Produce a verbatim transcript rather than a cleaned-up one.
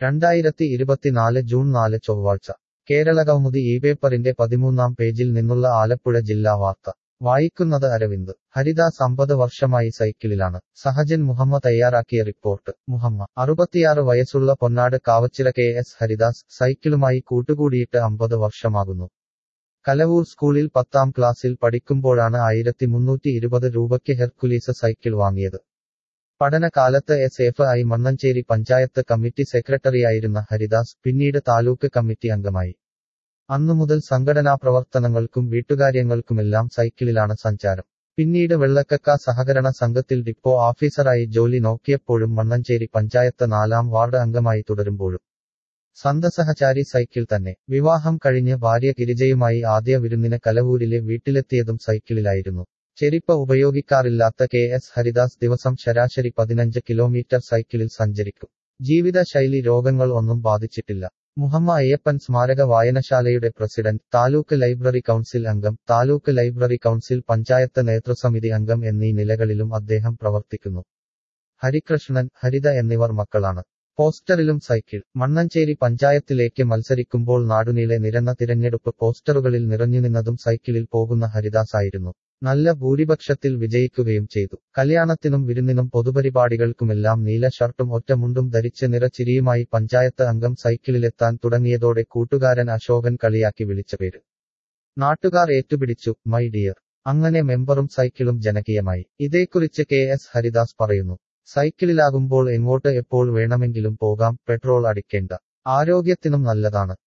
രണ്ടായിരത്തി ഇരുപത്തിനാല് ജൂൺ നാല് ചൊവ്വാഴ്ച കേരളകൗമുദി ഈ പേപ്പറിന്റെ പതിമൂന്നാം പേജിൽ നിന്നുള്ള ആലപ്പുഴ ജില്ലാ വാർത്ത വായിക്കുന്നത് അരവിന്ദ്. ഹരിദാസ് അമ്പത് വർഷമായി സൈക്കിളിലാണ്. സഹജൻ മുഹമ്മ തയ്യാറാക്കിയ റിപ്പോർട്ട്. മുഹമ്മ അറുപത്തിയാറ് വയസ്സുള്ള പൊന്നാട് കാവച്ചിറ കെ എസ് ഹരിദാസ് സൈക്കിളുമായി കൂട്ടുകൂടിയിട്ട് അമ്പത് വർഷമാകുന്നു. കലവൂർ സ്കൂളിൽ പത്താം ക്ലാസ്സിൽ പഠിക്കുമ്പോഴാണ് ആയിരത്തി മുന്നൂറ്റി ഇരുപത് രൂപയ്ക്ക് ഹെർക്കുലീസ് സൈക്കിൾ വാങ്ങിയത്. പഠനകാലത്ത് S F I Mannancherry panchayat committee സെക്രട്ടറിയായിരുന്ന ഹരിദാസ് പിന്നീട് താലൂക്ക് കമ്മിറ്റി അംഗമായി. അന്നുമുതൽ സംഘടനാ പ്രവർത്തനങ്ങൾക്കും വീട്ടുകാര്യങ്ങൾക്കുമെല്ലാം സൈക്കിളിലാണ് സഞ്ചാരം. പിന്നീട് വെള്ളക്കക്ക സഹകരണ സംഘത്തിൽ ഡിപ്പോ ഓഫീസറായി ജോലി നോക്കിയപ്പോഴും മണ്ണഞ്ചേരി പഞ്ചായത്ത് നാലാം വാർഡ് അംഗമായി തുടരുമ്പോഴും സന്തസഹചാരി സൈക്കിൾ തന്നെ. വിവാഹം കഴിഞ്ഞ് ഭാര്യ ഗിരിജയുമായി ആദ്യ വിരുന്നിന് കലവൂരിലെ വീട്ടിലെത്തിയതും സൈക്കിളിലായിരുന്നു. ചെരിപ്പ് ഉപയോഗിക്കാറില്ലാത്ത കെ എസ് ഹരിദാസ് ദിവസം ശരാശരി പതിനഞ്ച് കിലോമീറ്റർ സൈക്കിളിൽ സഞ്ചരിക്കും. ജീവിതശൈലി രോഗങ്ങൾ ഒന്നും ബാധിച്ചിട്ടില്ല. മുഹമ്മ അയ്യപ്പൻ സ്മാരക വായനശാലയുടെ പ്രസിഡന്റ്, താലൂക്ക് ലൈബ്രറി കൗൺസിൽ അംഗം, താലൂക്ക് ലൈബ്രറി കൗൺസിൽ പഞ്ചായത്ത് നേതൃസമിതി അംഗം എന്നീ നിലകളിലും അദ്ദേഹം പ്രവർത്തിക്കുന്നു. ഹരികൃഷ്ണൻ, ഹരിത എന്നിവർ മക്കളാണ്. പോസ്റ്ററിലും സൈക്കിൾ. മണ്ണഞ്ചേരി പഞ്ചായത്തിലേക്ക് മത്സരിക്കുമ്പോൾ നാടുനീളെ നിരന്ന തിരഞ്ഞെടുപ്പ് പോസ്റ്ററുകളിൽ നിറഞ്ഞുനിന്നതും സൈക്കിളിൽ പോകുന്ന ഹരിദാസായിരുന്നു. നല്ല ഭൂരിപക്ഷത്തിൽ വിജയിക്കുകയും ചെയ്തു. കല്യാണത്തിനും വിരുന്നിനും പൊതുപരിപാടികൾക്കുമെല്ലാം നീല ഷർട്ടും ഒറ്റമുണ്ടും ധരിച്ച് നിറച്ചിരിയുമായി പഞ്ചായത്ത് അംഗം സൈക്കിളിലെത്താൻ തുടങ്ങിയതോടെ കൂട്ടുകാരൻ അശോകൻ കളിയാക്കി വിളിച്ച പേര് നാട്ടുകാർ ഏറ്റുപിടിച്ചു, മൈ ഡിയർ. അങ്ങനെ മെമ്പറും സൈക്കിളും ജനകീയമായി. ഇതേക്കുറിച്ച് കെ എസ് ഹരിദാസ് പറയുന്നു. സൈക്കിളിലാകുമ്പോൾ എങ്ങോട്ട് എപ്പോൾ വേണമെങ്കിലും പോകാം, പെട്രോൾ അടിക്കേണ്ട. ആരോഗ്യത്തിനും നല്ലതാണ്.